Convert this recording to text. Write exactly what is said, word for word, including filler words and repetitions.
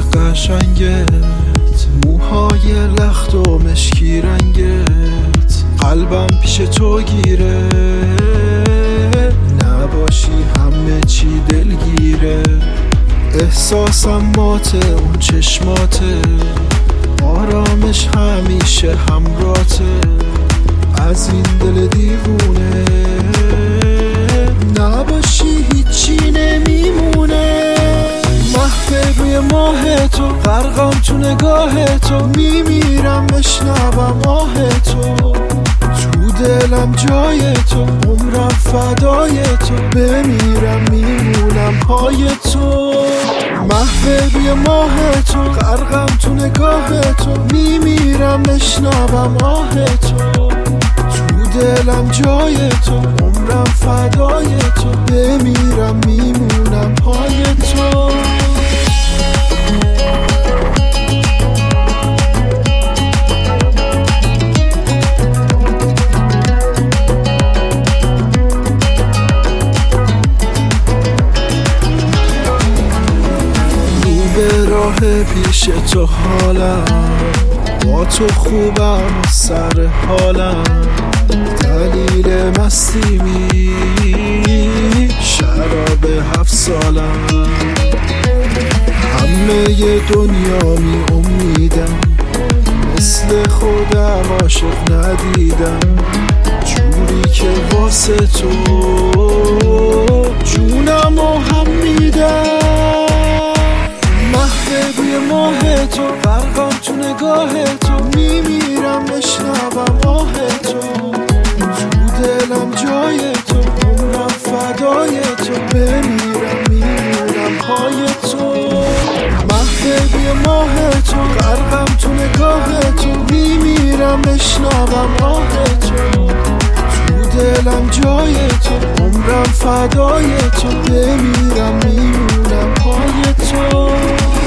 قشنگت، موهای لخت و مشکی رنگت، قلبم پیش تو گیره، نباشی همه چی دلگیره. احساسم ماته اون چشماته، آرامش همیشه همراته. از این دل دیوونه نباشی هیچی نمیمونه. محو روی ماه تو، غرقم تو نگاه تو، میمیرم بشنوم آه تو. تو دلم جای تو، عمرم فدای تو، بمیرم میمونم پای تو. محو روی ماه تو، غرقم تو نگاه تو، میمیرم بشنوم آه تو. تو دلم جای تو، عمرم فدای تو، بمیرم میمونم پای تو. به راه پیش تو حالم، با تو خوبم و سر حالم. دلیل مستی می شراب هفت سالم. همه دنیا می امیدم، مثل خودم عاشق ندیدم. جوری که واسه تو جونم و هم میدم. محو روی ماه تو، غرقم تو نگاه تو، میمیرم بشنوم آه تو. تو دلم جای تو، عمرم فدای تو، بمیرم میمونم پای تو. محو روی ماه تو، غرقم تو نگاه تو، میمیرم بشنوم آه تو. تو دلم جای تو، عمرم فدای تو، بمیرم میمونم پای تو.